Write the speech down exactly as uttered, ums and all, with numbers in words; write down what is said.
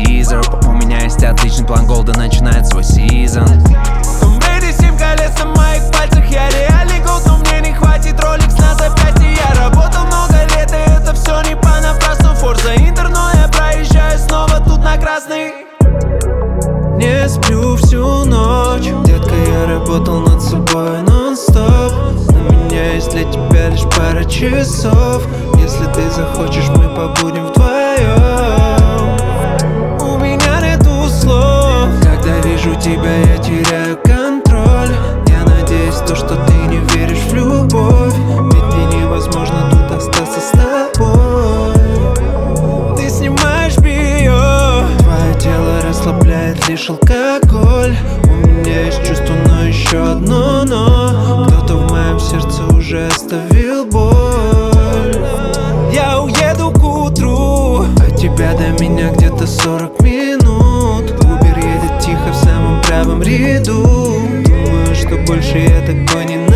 тизер. У меня есть отличный план, Голда начинает свой сезон. Том Брэди, семь колес на моих пальцах. Я реальный голд, но мне не хватит Rolex на запястье. Я работал много лет, и это все не понапрасну. Форза Интер, но я проезжаю снова тут на красный. Не сплю всю ночь, детка, я работал над собой нон-стоп. У меня есть для тебя лишь пара часов. Если ты захочешь, мы побудем вдвоем. У меня нету слов. Когда вижу тебя, я теряю контроль. Я надеюсь, то, что ты не веришь в любовь. Ведь мне невозможно тут остаться с тобой. Ты снимаешь био, твое тело расслабляет лишь алкоголь. У меня есть чувство, но еще одно но. Кто-то в моем сердце уже оставил боль. Я уеду к утру, от тебя до меня где-то сорок минут. Убер едет тихо в самом правом ряду. Думаю, что больше я такой не